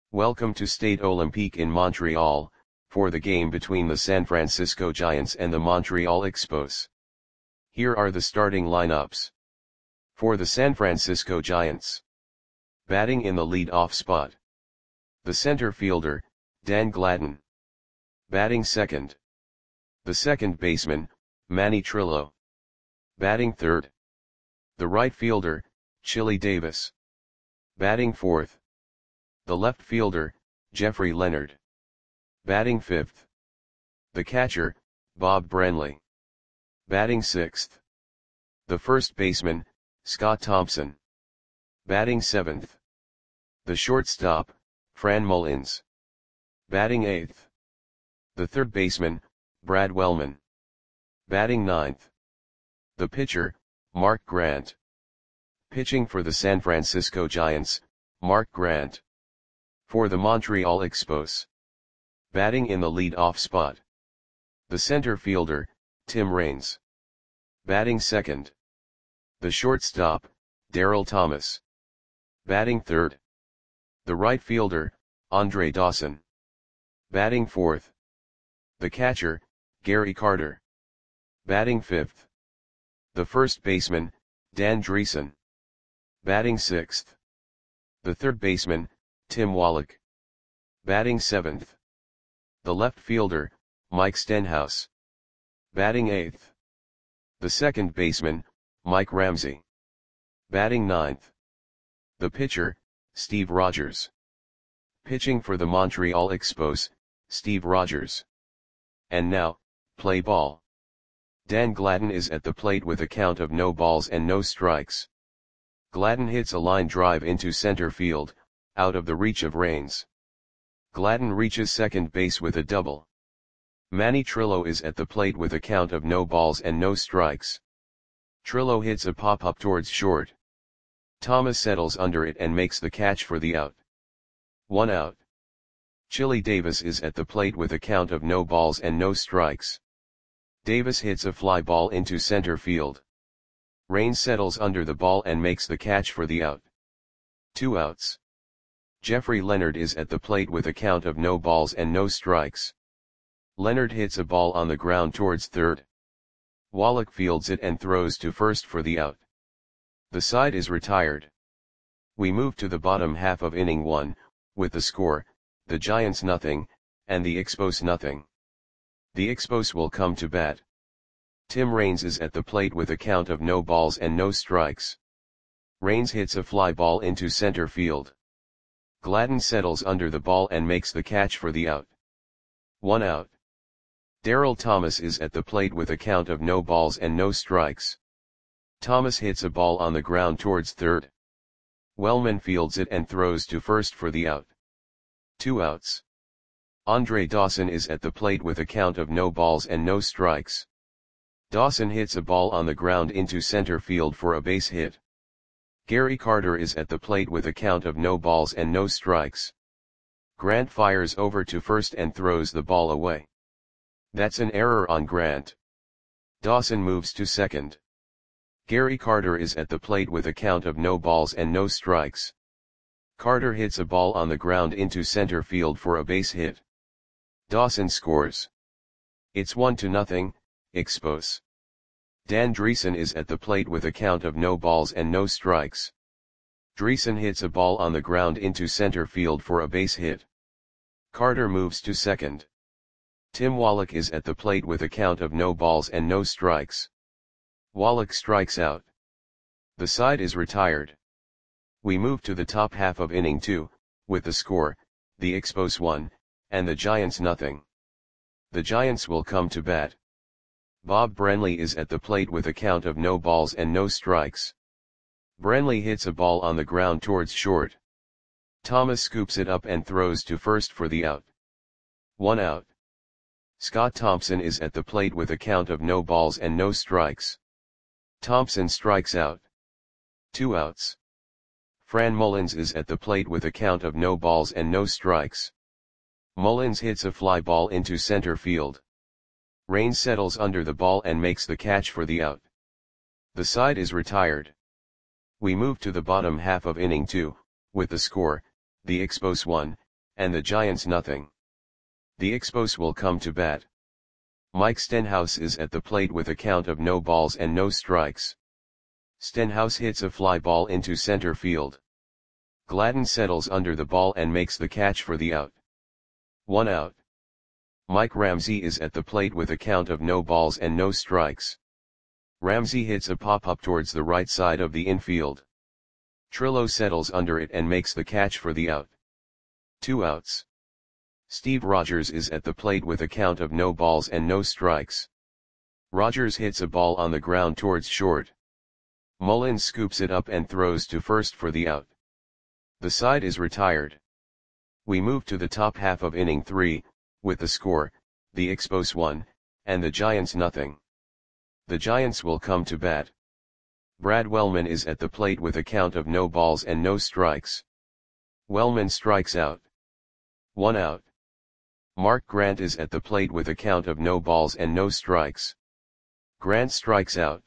Welcome to Stade Olympique in Montreal, for the game between the San Francisco Giants and the Montreal Expos. Here are the starting lineups. For the San Francisco Giants. Batting in the lead-off spot. The center fielder, Dan Gladden. Batting second. The second baseman, Manny Trillo. Batting third. The right fielder, Chili Davis. Batting fourth. The left fielder, Jeffrey Leonard. Batting fifth. The catcher, Bob Brenly. Batting sixth. The first baseman, Scott Thompson. Batting seventh. The shortstop, Fran Mullins. Batting eighth. The third baseman, Brad Wellman. Batting ninth. The pitcher, Mark Grant. Pitching for the San Francisco Giants, Mark Grant. For the Montreal Expos. Batting in the lead-off spot. The center fielder, Tim Raines. Batting second. The shortstop, Daryl Thomas. Batting third. The right fielder, Andre Dawson. Batting fourth. The catcher, Gary Carter. Batting fifth. The first baseman, Dan Dreesen. Batting sixth. The third baseman, Tim Wallach. Batting seventh. The left fielder, Mike Stenhouse. Batting eighth. The second baseman, Mike Ramsey. Batting ninth. The pitcher, Steve Rogers. Pitching for the Montreal Expos, Steve Rogers. And now, play ball. Dan Gladden is at the plate with a count of no balls and no strikes. Gladden hits a line drive into center field, out of the reach of Raines. Gladden reaches second base with a double. Manny Trillo is at the plate with a count of no balls and no strikes. Trillo hits a pop-up towards short. Thomas settles under it and makes the catch for the out. 1 out. Chili Davis is at the plate with a count of no balls and no strikes. Davis hits a fly ball into center field. Raines settles under the ball and makes the catch for the out. 2 outs. Jeffrey Leonard is at the plate with a count of no balls and no strikes. Leonard hits a ball on the ground towards third. Wallach fields it and throws to first for the out. The side is retired. We move to the bottom half of inning 1, with the score, the Giants nothing, and the Expos nothing. The Expos will come to bat. Tim Raines is at the plate with a count of no balls and no strikes. Raines hits a fly ball into center field. Gladden settles under the ball and makes the catch for the out. 1 out. Daryl Thomas is at the plate with a count of no balls and no strikes. Thomas hits a ball on the ground towards third. Wellman fields it and throws to first for the out. 2 outs. Andre Dawson is at the plate with a count of no balls and no strikes. Dawson hits a ball on the ground into center field for a base hit. Gary Carter is at the plate with a count of no balls and no strikes. Grant fires over to first and throws the ball away. That's an error on Grant. Dawson moves to second. Gary Carter is at the plate with a count of no balls and no strikes. Carter hits a ball on the ground into center field for a base hit. Dawson scores. It's 1-0, Expos. Dan Dreesen is at the plate with a count of no balls and no strikes. Dreesen hits a ball on the ground into center field for a base hit. Carter moves to second. Tim Wallach is at the plate with a count of no balls and no strikes. Wallach strikes out. The side is retired. We move to the top half of inning 2, with the score, the Expos 1, and the Giants nothing. The Giants will come to bat. Bob Brenly is at the plate with a count of no balls and no strikes. Brenly hits a ball on the ground towards short. Thomas scoops it up and throws to first for the out. 1 out. Scott Thompson is at the plate with a count of no balls and no strikes. Thompson strikes out. 2 outs. Fran Mullins is at the plate with a count of no balls and no strikes. Mullins hits a fly ball into center field. Raines settles under the ball and makes the catch for the out. The side is retired. We move to the bottom half of inning 2, with the score, the Expos 1, and the Giants nothing. The Expos will come to bat. Mike Stenhouse is at the plate with a count of no balls and no strikes. Stenhouse hits a fly ball into center field. Gladden settles under the ball and makes the catch for the out. 1 out. Mike Ramsey is at the plate with a count of no balls and no strikes. Ramsey hits a pop-up towards the right side of the infield. Trillo settles under it and makes the catch for the out. 2 outs. Steve Rogers is at the plate with a count of no balls and no strikes. Rogers hits a ball on the ground towards short. Mullins scoops it up and throws to first for the out. The side is retired. We move to the top half of inning 3, with the score, the Expos 1, and the Giants nothing. The Giants will come to bat. Brad Wellman is at the plate with a count of no balls and no strikes. Wellman strikes out. 1 out. Mark Grant is at the plate with a count of no balls and no strikes. Grant strikes out.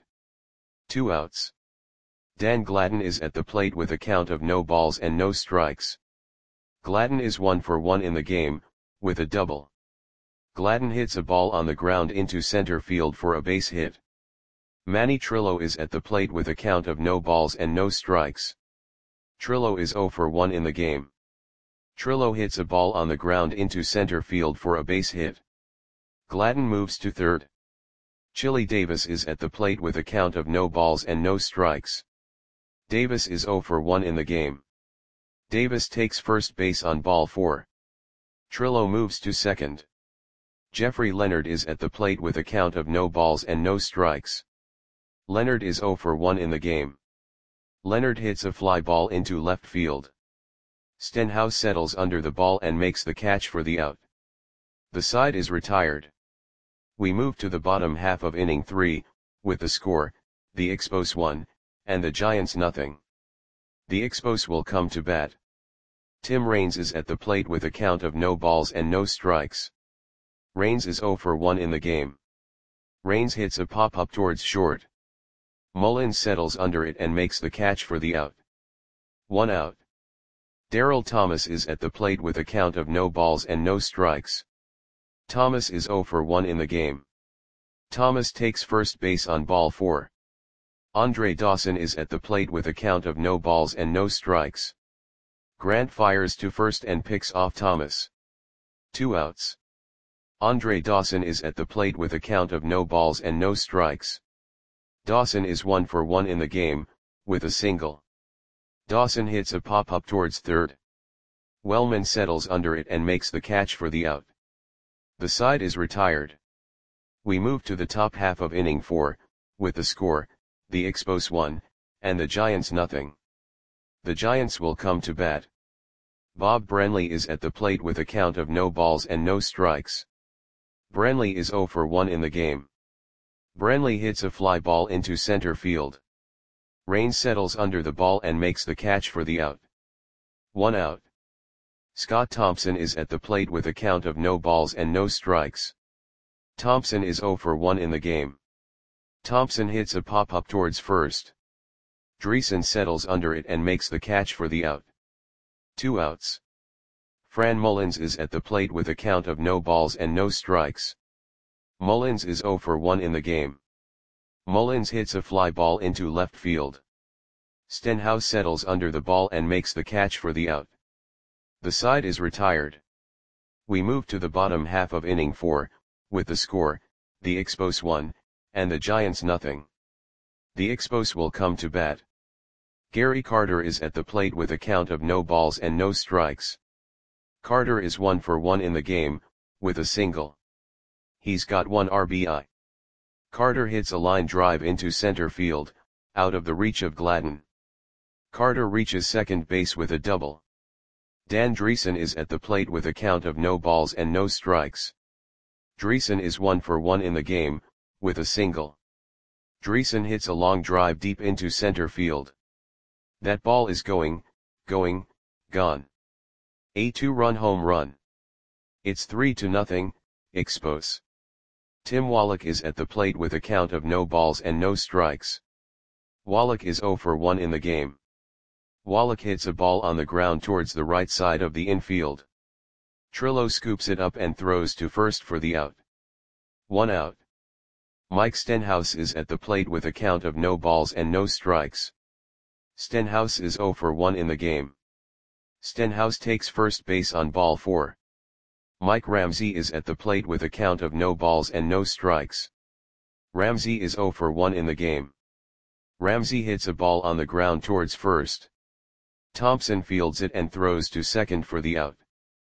2 outs. Dan Gladden is at the plate with a count of no balls and no strikes. Gladden is 1 for 1 in the game, with a double. Gladden hits a ball on the ground into center field for a base hit. Manny Trillo is at the plate with a count of no balls and no strikes. Trillo is 0 for 1 in the game. Trillo hits a ball on the ground into center field for a base hit. Gladden moves to third. Chili Davis is at the plate with a count of no balls and no strikes. Davis is 0 for 1 in the game. Davis takes first base on ball 4. Trillo moves to second. Jeffrey Leonard is at the plate with a count of no balls and no strikes. Leonard is 0 for 1 in the game. Leonard hits a fly ball into left field. Stenhouse settles under the ball and makes the catch for the out. The side is retired. We move to the bottom half of inning 3, with the score, the Expos 1, and the Giants nothing. The Expos will come to bat. Tim Raines is at the plate with a count of no balls and no strikes. Raines is 0 for 1 in the game. Raines hits a pop-up towards short. Mullins settles under it and makes the catch for the out. 1 out. Darryl Thomas is at the plate with a count of no balls and no strikes. Thomas is 0 for 1 in the game. Thomas takes first base on ball 4. Andre Dawson is at the plate with a count of no balls and no strikes. Grant fires to first and picks off Thomas. 2 outs. Andre Dawson is at the plate with a count of no balls and no strikes. Dawson is 1 for 1 in the game, with a single. Dawson hits a pop-up towards third. Wellman settles under it and makes the catch for the out. The side is retired. We move to the top half of inning 4, with the score, the Expos 1, and the Giants nothing. The Giants will come to bat. Bob Brenly is at the plate with a count of no balls and no strikes. Brenly is 0 for 1 in the game. Brenly hits a fly ball into center field. Raines settles under the ball and makes the catch for the out. 1 out. Scott Thompson is at the plate with a count of no balls and no strikes. Thompson is 0 for 1 in the game. Thompson hits a pop-up towards first. Dreesen settles under it and makes the catch for the out. 2 outs. Fran Mullins is at the plate with a count of no balls and no strikes. Mullins is 0 for 1 in the game. Mullins hits a fly ball into left field. Stenhouse settles under the ball and makes the catch for the out. The side is retired. We move to the bottom half of inning 4, with the score, the Expos 1, and the Giants nothing. The Expos will come to bat. Gary Carter is at the plate with a count of no balls and no strikes. Carter is 1 for 1 in the game, with a single. He's got 1 RBI. Carter hits a line drive into center field, out of the reach of Gladden. Carter reaches second base with a double. Dan Dreesen is at the plate with a count of no balls and no strikes. Dreesen is 1 for 1 in the game, with a single. Dreesen hits a long drive deep into center field. That ball is going, gone. A 2-run home run. It's 3-0, Expos. Tim Wallach is at the plate with a count of no balls and no strikes. Wallach is 0 for 1 in the game. Wallach hits a ball on the ground towards the right side of the infield. Trillo scoops it up and throws to first for the out. 1 out. Mike Stenhouse is at the plate with a count of no balls and no strikes. Stenhouse is 0 for 1 in the game. Stenhouse takes first base on ball 4. Mike Ramsey is at the plate with a count of no balls and no strikes. Ramsey is 0 for 1 in the game. Ramsey hits a ball on the ground towards first. Thompson fields it and throws to second for the out.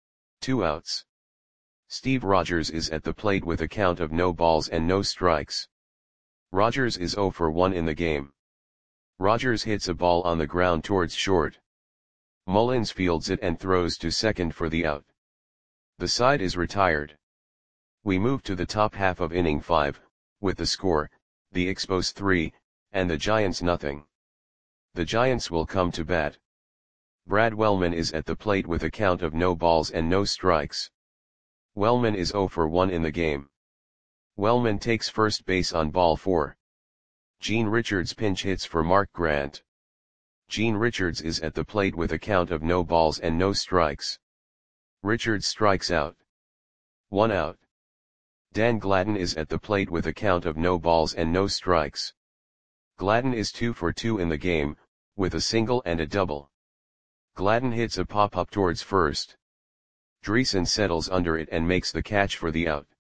2 outs. Steve Rogers is at the plate with a count of no balls and no strikes. Rogers is 0 for 1 in the game. Rogers hits a ball on the ground towards short. Mullins fields it and throws to second for the out. The side is retired. We move to the top half of inning 5, with the score, the Expos 3, and the Giants nothing. The Giants will come to bat. Brad Wellman is at the plate with a count of no balls and no strikes. Wellman is 0 for 1 in the game. Wellman takes first base on ball 4. Gene Richards pinch hits for Mark Grant. Gene Richards is at the plate with a count of no balls and no strikes. Richards strikes out. 1 out. Dan Gladden is at the plate with a count of no balls and no strikes. Gladden is 2 for 2 in the game, with a single and a double. Gladden hits a pop-up towards first. Dreesen settles under it and makes the catch for the out.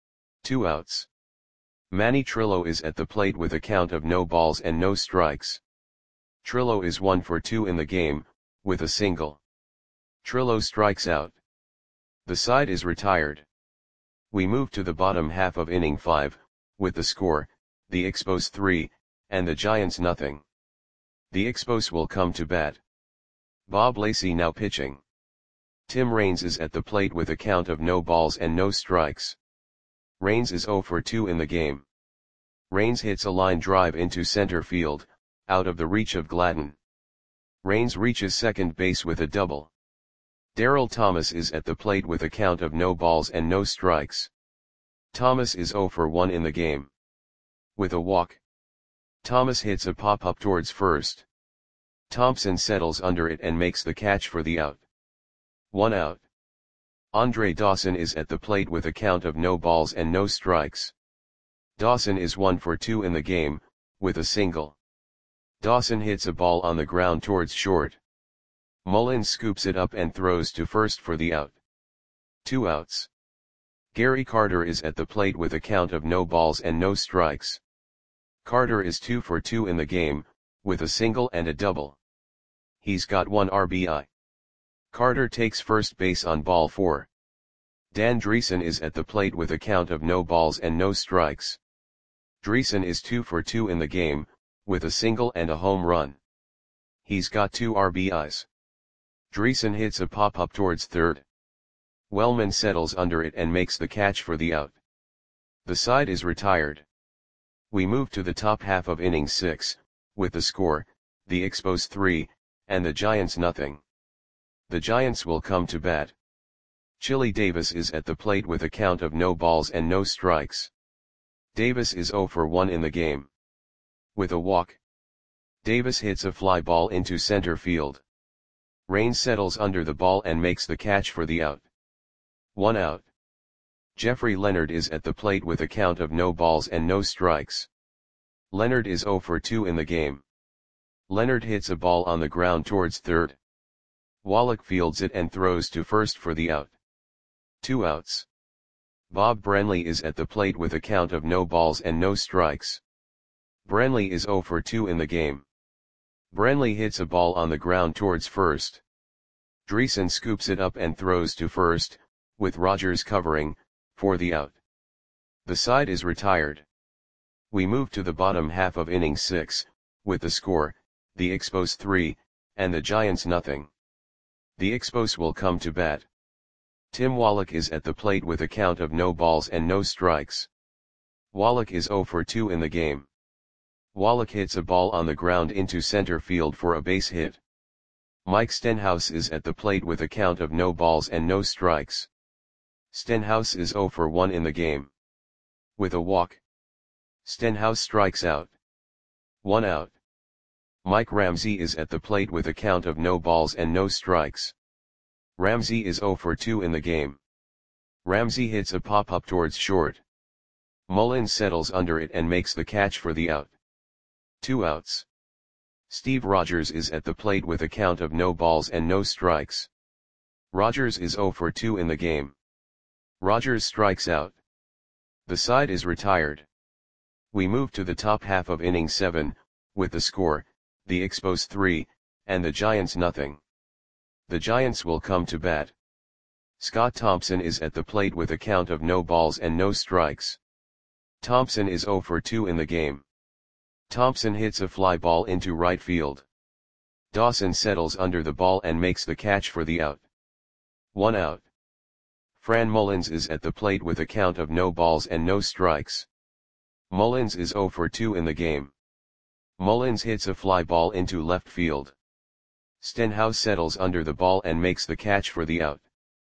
2 outs. Manny Trillo is at the plate with a count of no balls and no strikes. Trillo is 1 for 2 in the game, with a single. Trillo strikes out. The side is retired. We move to the bottom half of inning 5, with the score, the Expos 3, and the Giants nothing. The Expos will come to bat. Bob Lacey now pitching. Tim Raines is at the plate with a count of no balls and no strikes. Raines is 0 for 2 in the game. Raines hits a line drive into center field, out of the reach of Gladden. Raines reaches second base with a double. Darryl Thomas is at the plate with a count of no balls and no strikes. Thomas is 0 for 1 in the game. With a walk. Thomas hits a pop-up towards first. Thompson settles under it and makes the catch for the out. 1 out. Andre Dawson is at the plate with a count of no balls and no strikes. Dawson is 1 for 2 in the game, with a single. Dawson hits a ball on the ground towards short. Mullins scoops it up and throws to first for the out. 2 outs. Gary Carter is at the plate with a count of no balls and no strikes. Carter is 2 for 2 in the game, with a single and a double. He's got 1 RBI. Carter takes first base on ball 4. Dan Dreesen is at the plate with a count of no balls and no strikes. Dreesen is 2 for 2 in the game, with a single and a home run. He's got 2 RBIs. Dreesen hits a pop-up towards third. Wellman settles under it and makes the catch for the out. The side is retired. We move to the top half of inning 6, with the score, the Expos 3, and the Giants nothing. The Giants will come to bat. Chili Davis is at the plate with a count of no balls and no strikes. Davis is 0 for 1 in the game. With a walk. Davis hits a fly ball into center field. Raines settles under the ball and makes the catch for the out. 1 out. Jeffrey Leonard is at the plate with a count of no balls and no strikes. Leonard is 0 for 2 in the game. Leonard hits a ball on the ground towards third. Wallach fields it and throws to first for the out. 2 outs. Bob Brenly is at the plate with a count of no balls and no strikes. Brenly is 0 for 2 in the game. Brenly hits a ball on the ground towards first. Dreesen scoops it up and throws to first, with Rogers covering, for the out. The side is retired. We move to the bottom half of inning 6, with the score, the Expos 3, and the Giants nothing. The Expos will come to bat. Tim Wallach is at the plate with a count of no balls and no strikes. Wallach is 0 for 2 in the game. Wallach hits a ball on the ground into center field for a base hit. Mike Stenhouse is at the plate with a count of no balls and no strikes. Stenhouse is 0 for 1 in the game. With a walk. Stenhouse strikes out. 1 out. Mike Ramsey is at the plate with a count of no balls and no strikes. Ramsey is 0 for 2 in the game. Ramsey hits a pop-up towards short. Mullins settles under it and makes the catch for the out. 2 outs. Steve Rogers is at the plate with a count of no balls and no strikes. Rogers is 0 for 2 in the game. Rogers strikes out. The side is retired. We move to the top half of inning 7, with the score, the Expos 3, and the Giants nothing. The Giants will come to bat. Scott Thompson is at the plate with a count of no balls and no strikes. Thompson is 0 for 2 in the game. Thompson hits a fly ball into right field. Dawson settles under the ball and makes the catch for the out. 1 out. Fran Mullins is at the plate with a count of no balls and no strikes. Mullins is 0 for 2 in the game. Mullins hits a fly ball into left field. Stenhouse settles under the ball and makes the catch for the out.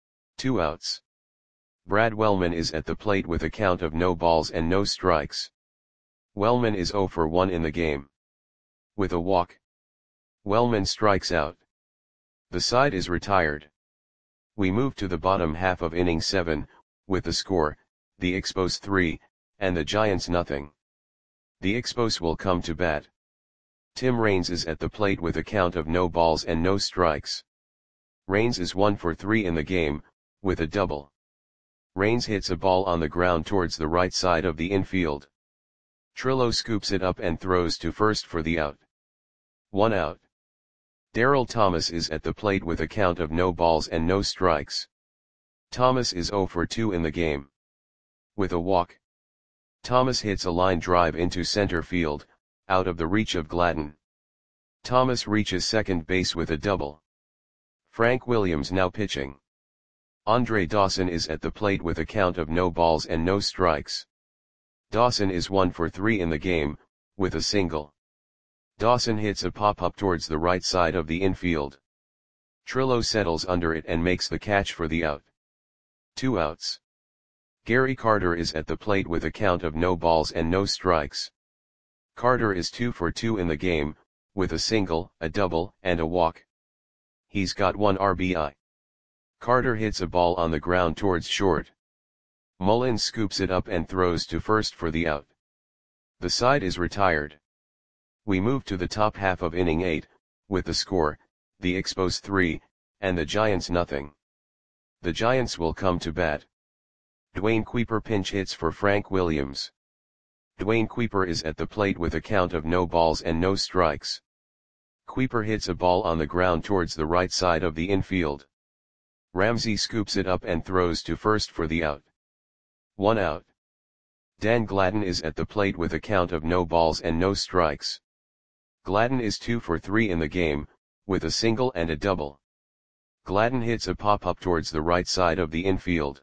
2 outs. Brad Wellman is at the plate with a count of no balls and no strikes. Wellman is 0 for 1 in the game. With a walk, Wellman strikes out. The side is retired. We move to the bottom half of inning 7, with the score, the Expos 3, and the Giants nothing. The Expos will come to bat. Tim Raines is at the plate with a count of no balls and no strikes. Raines is 1 for 3 in the game, with a double. Raines hits a ball on the ground towards the right side of the infield. Trillo scoops it up and throws to first for the out. 1 out. Darryl Thomas is at the plate with a count of no balls and no strikes. Thomas is 0 for 2 in the game. With a walk, Thomas hits a line drive into center field, out of the reach of Gladden. Thomas reaches second base with a double. Frank Williams now pitching. Andre Dawson is at the plate with a count of no balls and no strikes. Dawson is 1 for 3 in the game, with a single. Dawson hits a pop-up towards the right side of the infield. Trillo settles under it and makes the catch for the out. 2 outs. Gary Carter is at the plate with a count of no balls and no strikes. Carter is 2 for 2 in the game, with a single, a double, and a walk. He's got 1 RBI. Carter hits a ball on the ground towards short. Mullins scoops it up and throws to first for the out. The side is retired. We move to the top half of inning 8, with the score, the Expos 3, and the Giants nothing. The Giants will come to bat. Dwayne Kuiper pinch hits for Frank Williams. Dwayne Kuiper is at the plate with a count of no balls and no strikes. Kuiper hits a ball on the ground towards the right side of the infield. Ramsey scoops it up and throws to first for the out. 1 out. Dan Gladden is at the plate with a count of no balls and no strikes. Gladden is 2 for 3 in the game, with a single and a double. Gladden hits a pop-up towards the right side of the infield.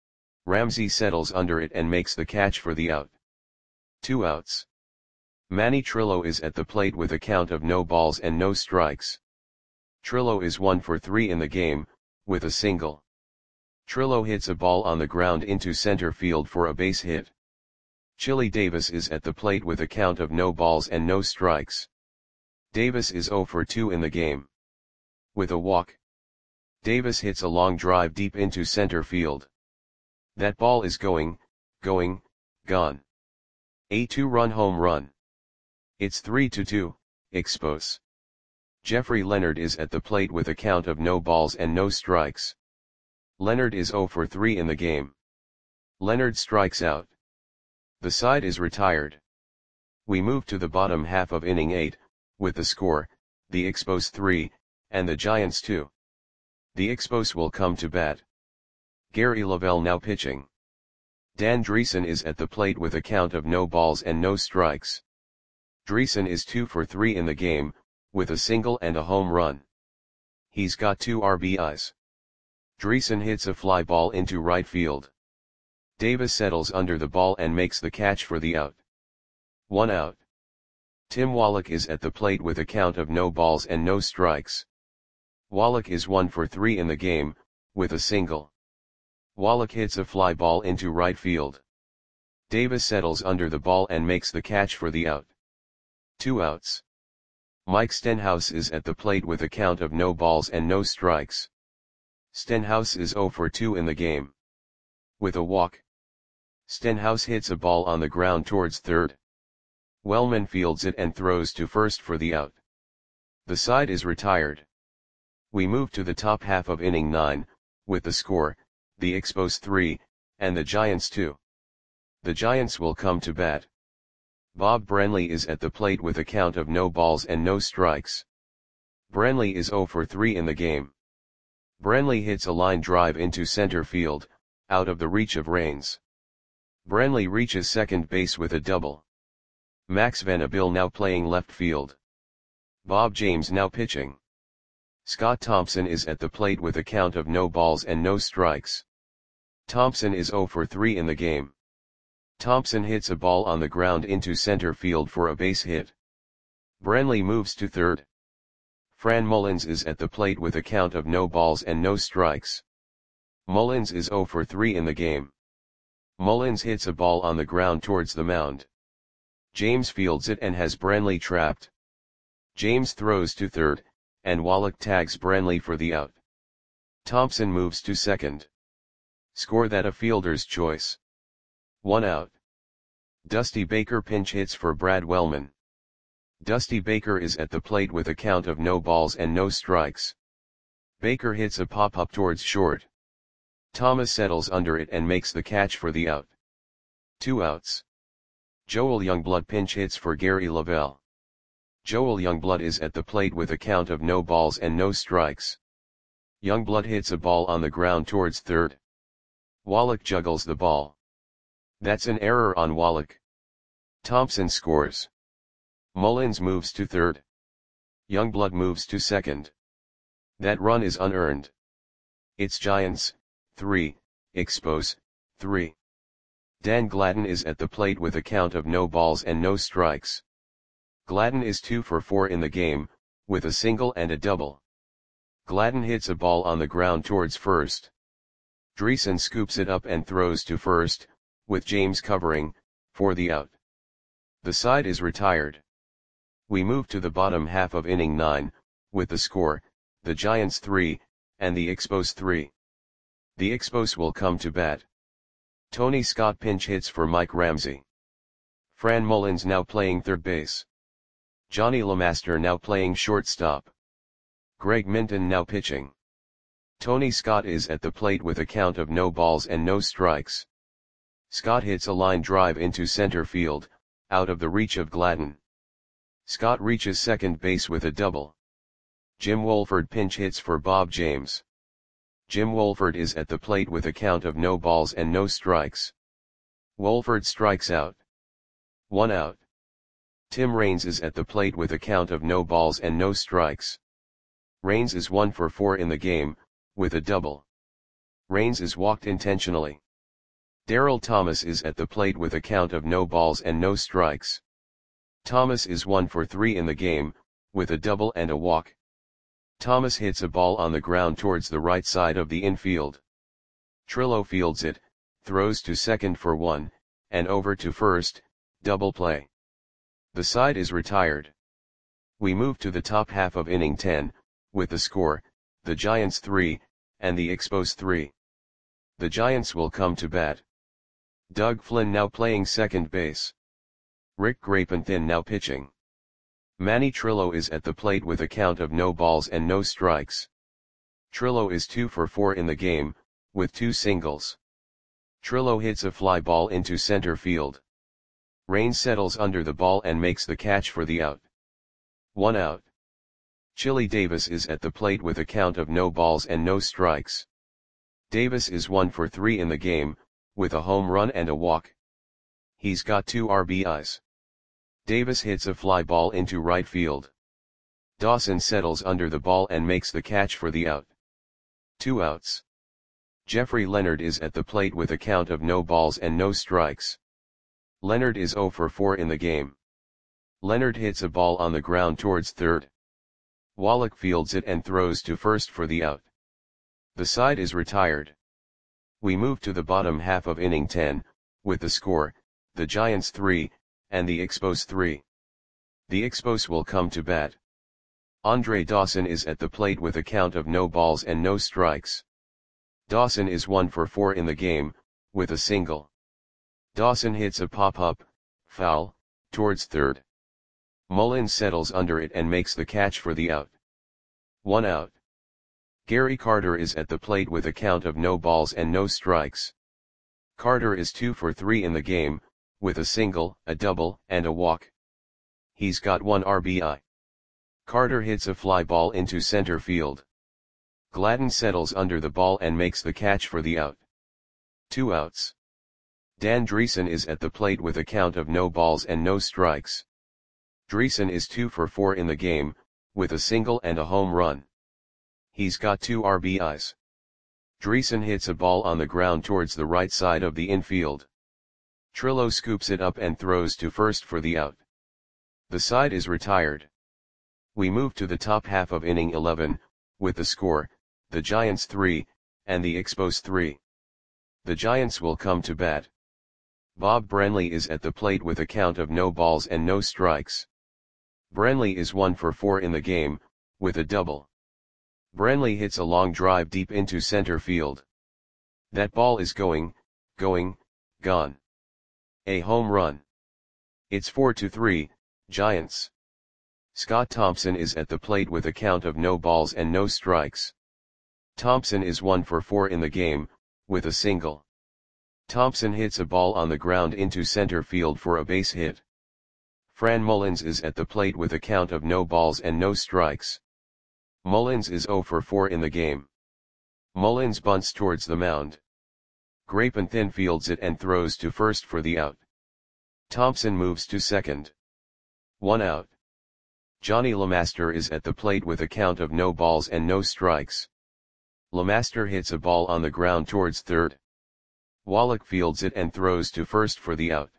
Ramsey settles under it and makes the catch for the out. 2 outs. Manny Trillo is at the plate with a count of no balls and no strikes. Trillo is 1 for 3 in the game, with a single. Trillo hits a ball on the ground into center field for a base hit. Chili Davis is at the plate with a count of no balls and no strikes. Davis is 0 for 2 in the game. With a walk, Davis hits a long drive deep into center field. That ball is gone. A 2-run home run. It's 3-2, Expos. Jeffrey Leonard is at the plate with a count of no balls and no strikes. Leonard is 0 for 3 in the game. Leonard strikes out. The side is retired. We move to the bottom half of inning 8, with the score, the Expos 3, and the Giants 2. The Expos will come to bat. Gary Lavelle now pitching. Dan Dreesen is at the plate with a count of no balls and no strikes. Dreesen is 2 for 3 in the game, with a single and a home run. He's got 2 RBIs. Dreesen hits a fly ball into right field. Davis settles under the ball and makes the catch for the out. 1 out. Tim Wallach is at the plate with a count of no balls and no strikes. Wallach is 1 for 3 in the game, with a single. Wallach hits a fly ball into right field. Davis settles under the ball and makes the catch for the out. 2 outs. Mike Stenhouse is at the plate with a count of no balls and no strikes. Stenhouse is 0 for 2 in the game. With a walk, Stenhouse hits a ball on the ground towards third. Wellman fields it and throws to first for the out. The side is retired. We move to the top half of inning 9, with the score, the Expos 3, and the Giants 2. The Giants will come to bat. Bob Brenly is at the plate with a count of no balls and no strikes. Brenly is 0 for 3 in the game. Brenly hits a line drive into center field, out of the reach of Raines. Brenly reaches second base with a double. Max Venable now playing left field. Bob James now pitching. Scott Thompson is at the plate with a count of no balls and no strikes. Thompson is 0 for 3 in the game. Thompson hits a ball on the ground into center field for a base hit. Brenly moves to third. Fran Mullins is at the plate with a count of no balls and no strikes. Mullins is 0 for 3 in the game. Mullins hits a ball on the ground towards the mound. James fields it and has Brenly trapped. James throws to third, and Wallach tags Brenly for the out. Thompson moves to second. Score that a fielder's choice. 1 out. Dusty Baker pinch hits for Brad Wellman. Dusty Baker is at the plate with a count of no balls and no strikes. Baker hits a pop-up towards short. Thomas settles under it and makes the catch for the out. 2 outs. Joel Youngblood pinch hits for Gary Lavelle. Joel Youngblood is at the plate with a count of no balls and no strikes. Youngblood hits a ball on the ground towards third. Wallach juggles the ball. That's an error on Wallach. Thompson scores. Mullins moves to third. Youngblood moves to second. That run is unearned. It's Giants, 3, Expos, 3. Dan Gladden is at the plate with a count of no balls and no strikes. Gladden is 2 for 4 in the game, with a single and a double. Gladden hits a ball on the ground towards first. Dreesen scoops it up and throws to first, with James covering, for the out. The side is retired. We move to the bottom half of inning 9, with the score, the Giants 3, and the Expos 3. The Expos will come to bat. Tony Scott pinch hits for Mike Ramsey. Fran Mullins now playing third base. Johnny LeMaster now playing shortstop. Greg Minton now pitching. Tony Scott is at the plate with a count of no balls and no strikes. Scott hits a line drive into center field, out of the reach of Gladden. Scott reaches second base with a double. Jim Wolford pinch hits for Bob James. Jim Wolford is at the plate with a count of no balls and no strikes. Wolford strikes out. 1 out. Tim Raines is at the plate with a count of no balls and no strikes. Raines is 1 for 4 in the game, with a double. Raines is walked intentionally. Darryl Thomas is at the plate with a count of no balls and no strikes. Thomas is 1 for 3 in the game, with a double and a walk. Thomas hits a ball on the ground towards the right side of the infield. Trillo fields it, throws to second for 1, and over to first, double play. The side is retired. We move to the top half of inning 10, with the score, the Giants 3, and the Expos 3. The Giants will come to bat. Doug Flynn now playing second base. Rick Grapenthin now pitching. Manny Trillo is at the plate with a count of no balls and no strikes. Trillo is 2 for 4 in the game, with 2 singles. Trillo hits a fly ball into center field. Raines settles under the ball and makes the catch for the out. 1 out. Chili Davis is at the plate with a count of no balls and no strikes. Davis is 1 for 3 in the game, with a home run and a walk. He's got 2 RBIs. Davis hits a fly ball into right field. Dawson settles under the ball and makes the catch for the out. 2 outs. Jeffrey Leonard is at the plate with a count of no balls and no strikes. Leonard is 0 for 4 in the game. Leonard hits a ball on the ground towards third. Wallach fields it and throws to first for the out. The side is retired. We move to the bottom half of inning 10, with the score, the Giants 3, and the Expos 3. The Expos will come to bat. Andre Dawson is at the plate with a count of no balls and no strikes. Dawson is 1 for 4 in the game, with a single. Dawson hits a pop-up, foul, towards third. Mullins settles under it and makes the catch for the out. 1 out. Gary Carter is at the plate with a count of no balls and no strikes. Carter is 2 for 3 in the game, with a single, a double, and a walk. He's got 1 RBI. Carter hits a fly ball into center field. Gladden settles under the ball and makes the catch for the out. 2 outs. Dan Dreesen is at the plate with a count of no balls and no strikes. Dreesen is 2 for 4 in the game, with a single and a home run. He's got 2 RBIs. Dreesen hits a ball on the ground towards the right side of the infield. Trillo scoops it up and throws to first for the out. The side is retired. We move to the top half of inning 11, with the score, the Giants 3, and the Expos 3. The Giants will come to bat. Bob Brenly is at the plate with a count of no balls and no strikes. Brenly is 1 for 4 in the game, with a double. Brenly hits a long drive deep into center field. That ball is going, gone. A home run. It's 4-3, Giants. Scott Thompson is at the plate with a count of no balls and no strikes. Thompson is 1 for 4 in the game, with a single. Thompson hits a ball on the ground into center field for a base hit. Fran Mullins is at the plate with a count of no balls and no strikes. Mullins is 0 for 4 in the game. Mullins bunts towards the mound. Grapenthin fields it and throws to first for the out. Thompson moves to second. 1 out. Johnny LeMaster is at the plate with a count of no balls and no strikes. LeMaster hits a ball on the ground towards third. Wallach fields it and throws to first for the out.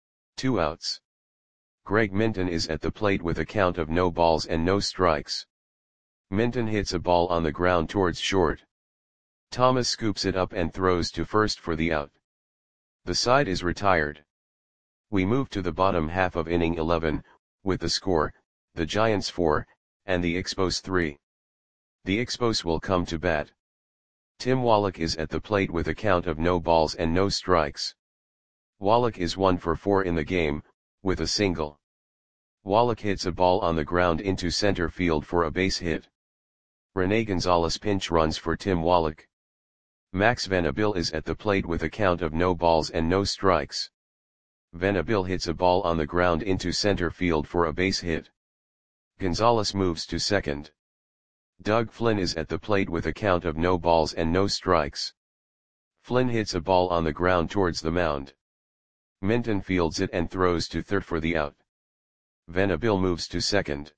2 outs. Greg Minton is at the plate with a count of no balls and no strikes. Minton hits a ball on the ground towards short. Thomas scoops it up and throws to first for the out. The side is retired. We move to the bottom half of inning 11, with the score, the Giants 4, and the Expos 3. The Expos will come to bat. Tim Wallach is at the plate with a count of no balls and no strikes. Wallach is 1 for 4 in the game, with a single. Wallach hits a ball on the ground into center field for a base hit. Rene Gonzalez pinch runs for Tim Wallach. Max Venable is at the plate with a count of no balls and no strikes. Venable hits a ball on the ground into center field for a base hit. Gonzalez moves to second. Doug Flynn is at the plate with a count of no balls and no strikes. Flynn hits a ball on the ground towards the mound. Minton fields it and throws to third for the out. Venable moves to second.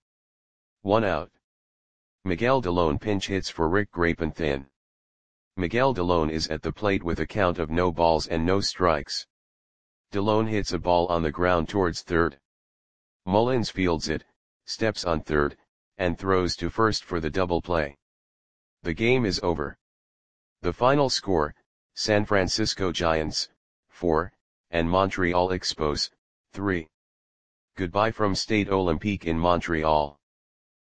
1 out. Miguel Delone pinch hits for Rick Grapenthin. Miguel Delone is at the plate with a count of no balls and no strikes. Delone hits a ball on the ground towards third. Mullins fields it, steps on third, and throws to first for the double play. The game is over. The final score, San Francisco Giants, 4, and Montreal Expos, 3. Goodbye from Stade Olympique in Montreal.